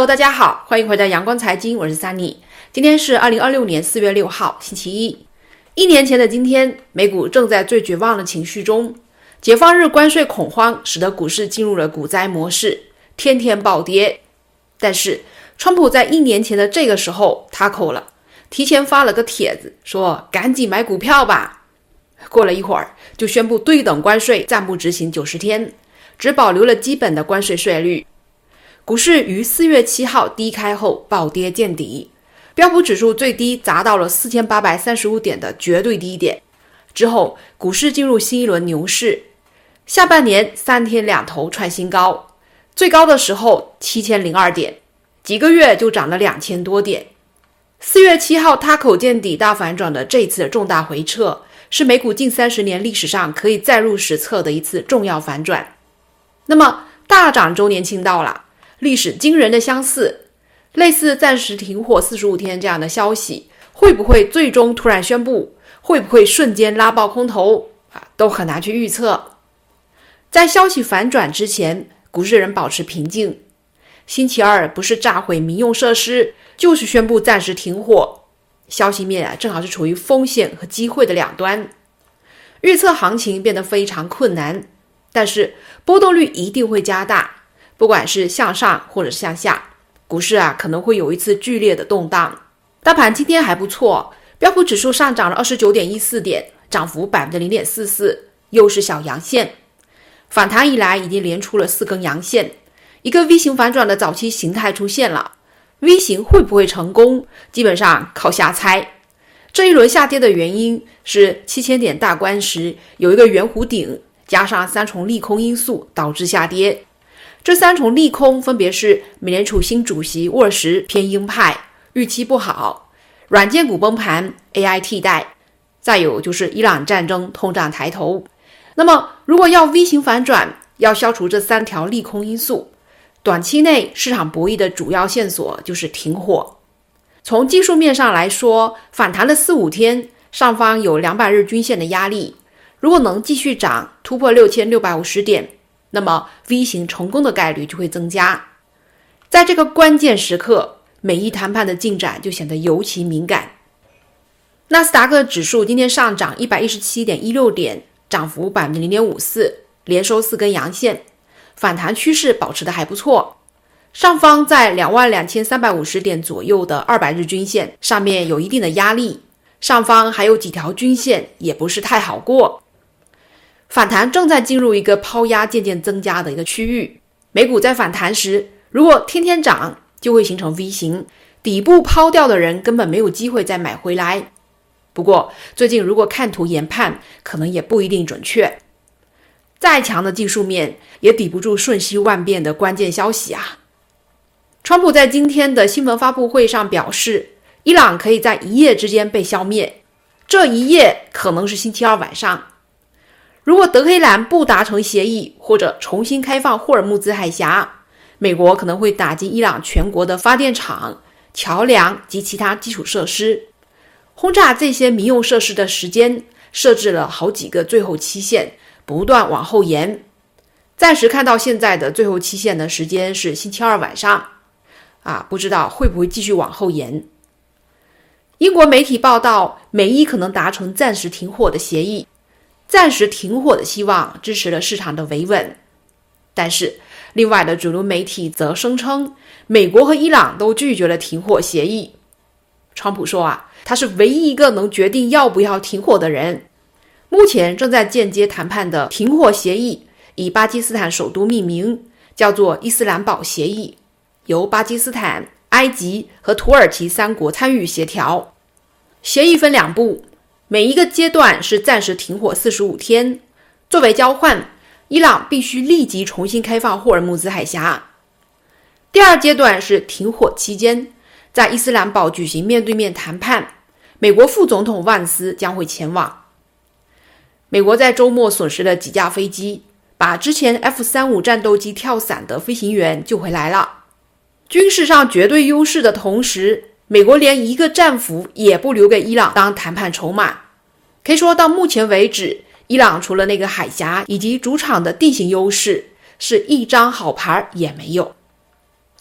Hello， 大家好，欢迎回到阳光财经，我是 Sunny。今天是2026年4月6号，星期一。1年前的今天，美股正在最绝望的情绪中，解放日关税恐慌使得股市进入了股灾模式，天天暴跌。但是，川普在1年前的这个时候塌口了，提前发了个帖子，说赶紧买股票吧。过了一会儿，就宣布对等关税暂不执行90天，只保留了基本的关税税率。股市于4月7号低开后暴跌见底，标普指数最低砸到了4835点的绝对低点。之后股市进入新一轮牛市，下半年3天2头创新高，最高的时候7002点，几个月就涨了2000多点。4月7号塌口见底大反转的这次重大回撤，是美股近30年历史上可以载入史册的一次重要反转。那么大涨周年庆到了，历史惊人的相似，类似暂时停火45天这样的消息，会不会最终突然宣布？会不会瞬间拉爆空头？都很难去预测。在消息反转之前，股市仍保持平静。星期二不是炸毁民用设施，就是宣布暂时停火。消息面正好是处于风险和机会的两端，预测行情变得非常困难，但是波动率一定会加大。不管是向上或者是向下，股市可能会有一次剧烈的动荡。大盘今天还不错，标普指数上涨了 29.14 点，涨幅 0.44%， 又是小阳线。反弹以来已经连出了4根阳线，一个 V 型反转的早期形态出现了。V 型会不会成功，基本上靠瞎猜。这一轮下跌的原因是7000点大关时有一个圆弧顶，加上3重利空因素导致下跌。这3重利空分别是美联储新主席沃尔什偏鹰派，预期不好，软件股崩盘， AI 替代，再有就是伊朗战争，通胀抬头。那么如果要 V 型反转，要消除这3条利空因素，短期内市场博弈的主要线索就是停火。从技术面上来说，反弹了4-5天，上方有200日均线的压力，如果能继续涨，突破6650点，那么 V 型成功的概率就会增加。在这个关键时刻，美伊谈判的进展就显得尤其敏感。纳斯达克指数今天上涨 117.16 点，涨幅 0.54%， 连收4根阳线，反弹趋势保持得还不错。上方在 22,350 点左右的200日均线上面有一定的压力，上方还有几条均线也不是太好过。反弹正在进入一个抛压渐渐增加的一个区域，美股在反弹时，如果天天涨，就会形成 V 型，底部抛掉的人根本没有机会再买回来。不过最近如果看图研判，可能也不一定准确。再强的技术面也抵不住瞬息万变的关键消息啊！川普在今天的新闻发布会上表示，伊朗可以在一夜之间被消灭，这一夜可能是星期二晚上。如果德黑兰不达成协议，或者重新开放霍尔木兹海峡，美国可能会打击伊朗全国的发电厂、桥梁及其他基础设施。轰炸这些民用设施的时间设置了好几个最后期限，不断往后延。暂时看到现在的最后期限的时间是星期二晚上，不知道会不会继续往后延。英国媒体报道，美伊可能达成暂时停火的协议。暂时停火的希望支持了市场的维稳，但是另外的主流媒体则声称，美国和伊朗都拒绝了停火协议。川普说他是唯一一个能决定要不要停火的人。目前正在间接谈判的停火协议以巴基斯坦首都命名，叫做伊斯兰堡协议，由巴基斯坦、埃及和土耳其3国参与协调。协议分2步，每一个阶段是暂时停火45天，作为交换，伊朗必须立即重新开放霍尔木兹海峡。第2阶段是停火期间，在伊斯兰堡举行面对面谈判，美国副总统万斯将会前往。美国在周末损失了几架飞机，把之前 F-35 战斗机跳伞的飞行员救回来了。军事上绝对优势的同时，美国连一个战俘也不留给伊朗当谈判筹码。可以说到目前为止，伊朗除了那个海峡以及主场的地形优势，是一张好牌也没有。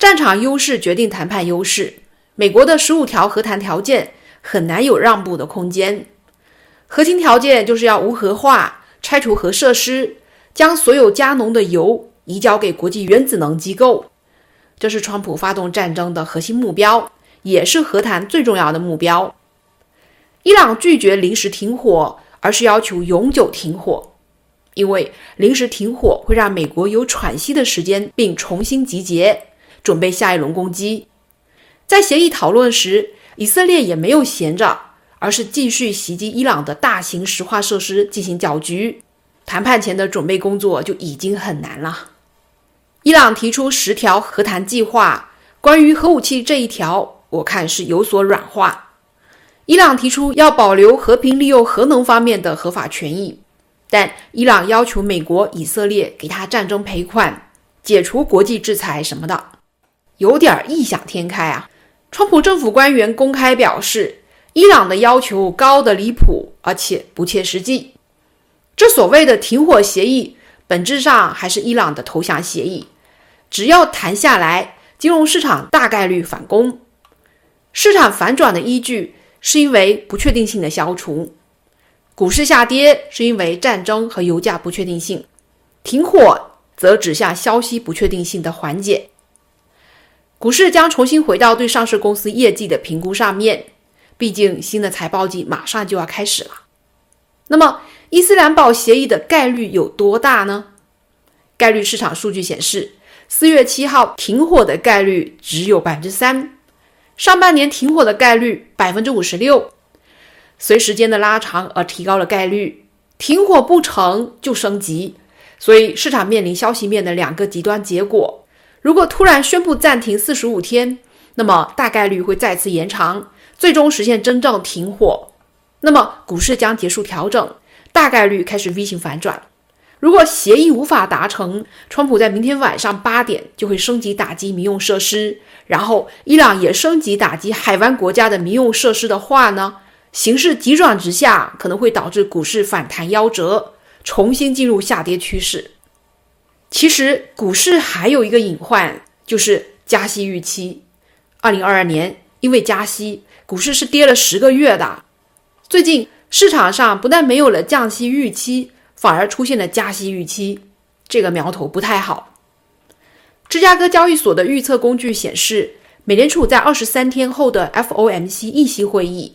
战场优势决定谈判优势，美国的15条和谈条件很难有让步的空间。核心条件就是要无核化，拆除核设施，将所有加浓的铀移交给国际原子能机构。这是川普发动战争的核心目标，也是和谈最重要的目标。伊朗拒绝临时停火，而是要求永久停火，因为临时停火会让美国有喘息的时间，并重新集结，准备下一轮攻击。在协议讨论时，以色列也没有闲着，而是继续袭击伊朗的大型石化设施进行搅局。谈判前的准备工作就已经很难了。伊朗提出10条和谈计划，关于核武器这一条，我看是有所软化。伊朗提出要保留和平利用核能方面的合法权益，但伊朗要求美国、以色列给他战争赔款、解除国际制裁什么的，有点异想天开啊。川普政府官员公开表示，伊朗的要求高得离谱，而且不切实际。这所谓的停火协议，本质上还是伊朗的投降协议，只要谈下来，金融市场大概率反攻。市场反转的依据是因为不确定性的消除，股市下跌是因为战争和油价不确定性，停火则指向消息不确定性的缓解。股市将重新回到对上市公司业绩的评估上面，毕竟新的财报季马上就要开始了。那么伊斯兰堡协议的概率有多大呢？概率市场数据显示，4月7号停火的概率只有 3%， 上半年停火的概率 56%， 随时间的拉长而提高了概率，停火不成就升级，所以市场面临消息面的2个极端结果。如果突然宣布暂停45天，那么大概率会再次延长，最终实现真正停火。那么股市将结束调整，大概率开始 V 型反转。如果协议无法达成，川普在明天晚上8点就会升级打击民用设施，然后伊朗也升级打击海湾国家的民用设施的话呢，形势急转直下，可能会导致股市反弹夭折，重新进入下跌趋势。其实股市还有一个隐患，就是加息预期。2022年因为加息，股市是跌了10个月的。最近市场上不但没有了降息预期，反而出现了加息预期，这个苗头不太好。芝加哥交易所的预测工具显示，美联储在23天后的 FOMC 议息会议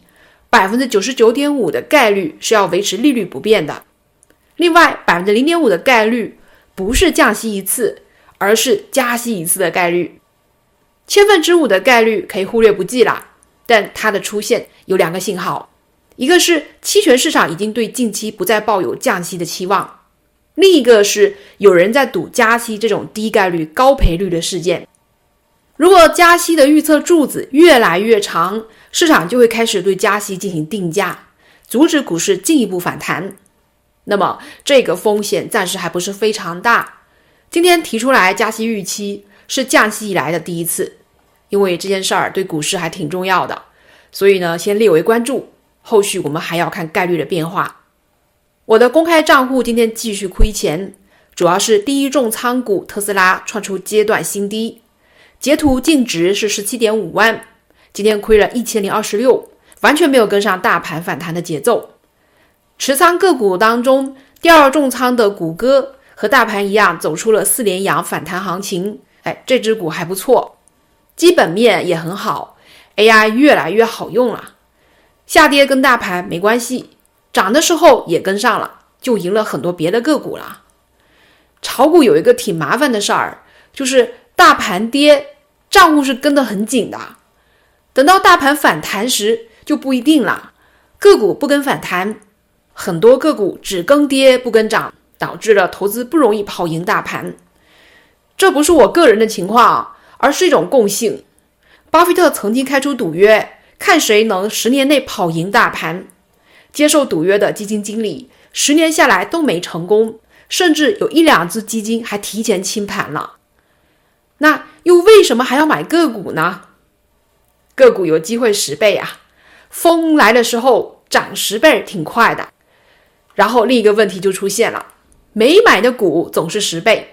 99.5% 的概率是要维持利率不变的。另外 0.5% 的概率不是降息一次，而是加息一次的概率。5%的概率可以忽略不计了，但它的出现有2个信号，一个是期权市场已经对近期不再抱有降息的期望，另一个是有人在赌加息这种低概率高赔率的事件。如果加息的预测柱子越来越长，市场就会开始对加息进行定价，阻止股市进一步反弹。那么这个风险暂时还不是非常大。今天提出来加息预期是降息以来的第一次，因为这件事儿对股市还挺重要的，所以呢先列为关注，后续我们还要看概率的变化。我的公开账户今天继续亏钱，主要是第一重仓股特斯拉创出阶段新低，截图净值是 17.5 万，今天亏了1026，完全没有跟上大盘反弹的节奏。持仓个股当中，第二重仓的谷歌和大盘一样走出了4连阳反弹行情，这只股还不错，基本面也很好， AI 越来越好用了，下跌跟大盘没关系，涨的时候也跟上了，就赢了很多别的个股了。炒股有一个挺麻烦的事儿，就是大盘跌，账户是跟得很紧的，等到大盘反弹时就不一定了，个股不跟反弹，很多个股只跟跌不跟涨，导致了投资不容易跑赢大盘。这不是我个人的情况，而是一种共性。巴菲特曾经开出赌约，看谁能10年内跑赢大盘。接受赌约的基金经理10年下来都没成功，甚至有1-2只基金还提前清盘了。那又为什么还要买个股呢？个股有机会10倍啊，风来的时候涨10倍挺快的。然后另一个问题就出现了，没买的股总是10倍，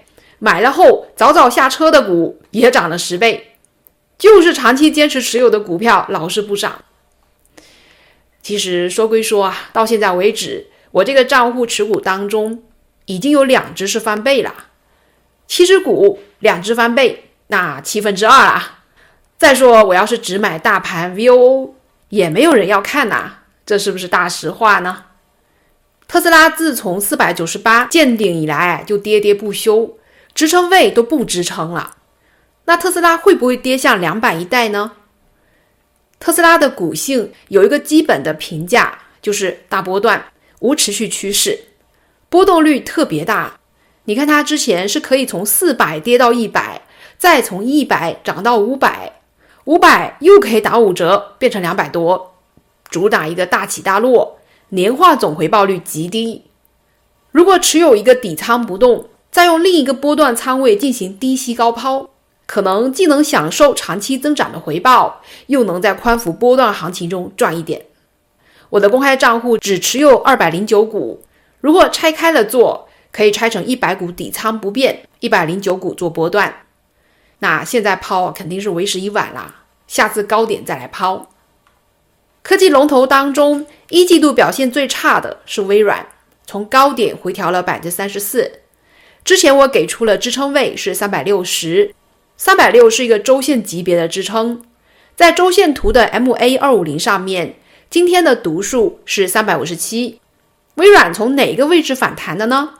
买了后早早下车的股也涨了10倍，就是长期坚持持有的股票老是不涨。其实说归说啊，到现在为止，我这个账户持股当中已经有2只是翻倍了，7只股2只翻倍，那2/7啦。再说我要是只买大盘 VOO 也没有人要看呐，这是不是大实话呢？特斯拉自从498见顶以来就跌跌不休，支撑位都不支撑了。那特斯拉会不会跌向200一带呢？特斯拉的股性有一个基本的评价，就是大波段，无持续趋势，波动率特别大。你看它之前是可以从400跌到100，再从100涨到500，500又可以打5折变成200多，主打一个大起大落，年化总回报率极低。如果持有一个底仓不动，再用另一个波段仓位进行低吸高抛，可能既能享受长期增长的回报，又能在宽幅波段行情中赚一点。我的公开账户只持有209股，如果拆开了做，可以拆成100股底仓不变，109股做波段。那现在抛肯定是为时已晚啦，下次高点再来抛。科技龙头当中，一季度表现最差的是微软，从高点回调了 34%。之前我给出了支撑位是360，360是一个周线级别的支撑，在周线图的 MA250 上面，今天的读数是357。微软从哪个位置反弹的呢？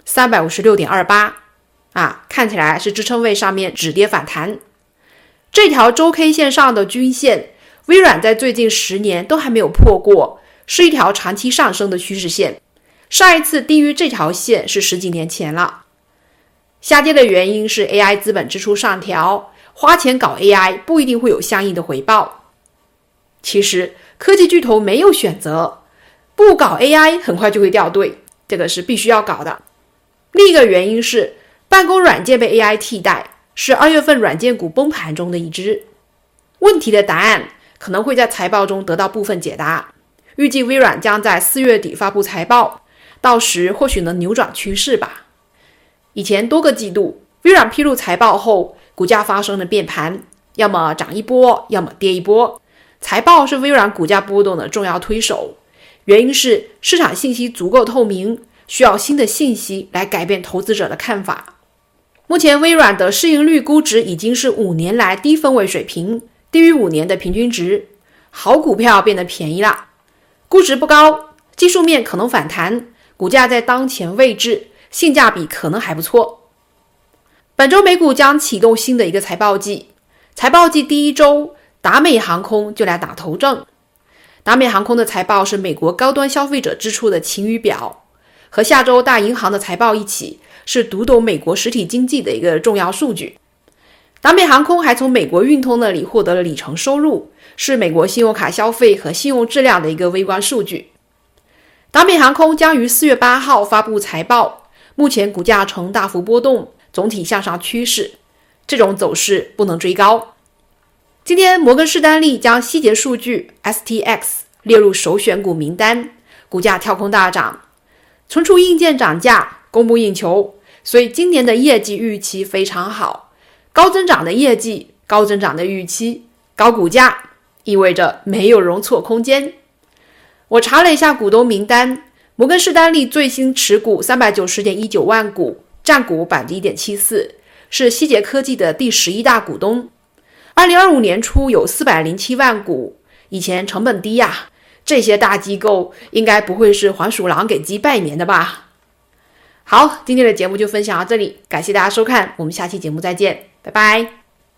356.28 看起来是支撑位上面止跌反弹。这条周 K 线上的均线，微软在最近10年都还没有破过，是一条长期上升的趋势线。上一次低于这条线是10几年前了。下跌的原因是 AI 资本支出上调，花钱搞 AI 不一定会有相应的回报。其实科技巨头没有选择，不搞 AI 很快就会掉队，这个是必须要搞的。另一个原因是办公软件被 AI 替代，是2月份软件股崩盘中的一支。问题的答案可能会在财报中得到部分解答，预计微软将在4月底发布财报，到时或许能扭转趋势吧。以前多个季度，微软披露财报后，股价发生了变盘，要么涨一波，要么跌一波。财报是微软股价波动的重要推手，原因是市场信息足够透明，需要新的信息来改变投资者的看法。目前微软的市盈率估值已经是5年来低分位水平，低于5年的平均值，好股票变得便宜了。估值不高，技术面可能反弹，股价在当前位置，性价比可能还不错。本周美股将启动新的一个财报季，财报季第一周，达美航空就来打头阵。达美航空的财报是美国高端消费者支出的晴雨表，和下周大银行的财报一起，是读懂美国实体经济的一个重要数据。达美航空还从美国运通那里获得了里程收入，是美国信用卡消费和信用质量的一个微观数据。达美航空将于4月8号发布财报，目前股价呈大幅波动，总体向上趋势，这种走势不能追高。今天摩根士丹利将希捷数据 STX 列入首选股名单，股价跳空大涨。存储硬件涨价，供不应求，所以今年的业绩预期非常好。高增长的业绩，高增长的预期，高股价，意味着没有容错空间。我查了一下股东名单，摩根士丹利最新持股 390.19 万股，占股 1.74%， 是希捷科技的第11大股东。2025年初有407万股，以前成本低呀，这些大机构应该不会是黄鼠狼给鸡拜年的吧。好，今天的节目就分享到这里，感谢大家收看，我们下期节目再见，拜拜。